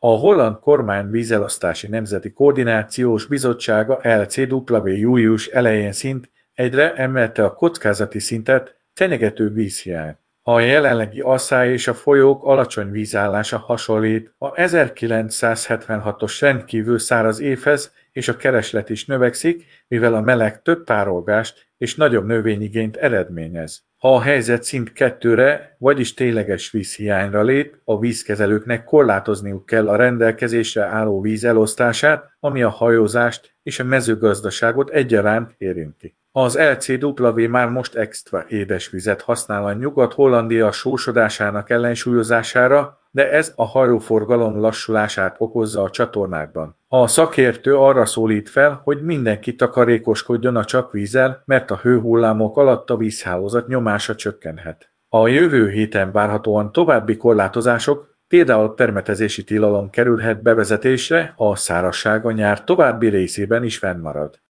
A holland kormány vízelosztási nemzeti koordinációs bizottsága LCW július elején egyre emelte a kockázati szintet, fenyegető vízhiány. A jelenlegi asszály és a folyók alacsony vízállása hasonlít a 1976-os rendkívül száraz évhez, és a kereslet is növekszik, mivel a meleg több tárolgást és nagyobb növényigényt eredményez. Ha a helyzet szint 2-re, vagyis tényleges vízhiányra lép, a vízkezelőknek korlátozniuk kell a rendelkezésre álló víz elosztását, ami a hajózást és a mezőgazdaságot egyaránt érinti. Az LCW már most extra édesvizet használ a Nyugat-Hollandia sósodásának ellensúlyozására, de ez a hajóforgalom lassulását okozza a csatornákban. A szakértő arra szólít fel, hogy mindenki takarékoskodjon a csapvízzel, mert a hőhullámok alatt a vízhálózat nyomása csökkenhet. A jövő héten várhatóan további korlátozások, például permetezési tilalom kerülhet bevezetésre, a szárazság a nyár további részében is fennmarad.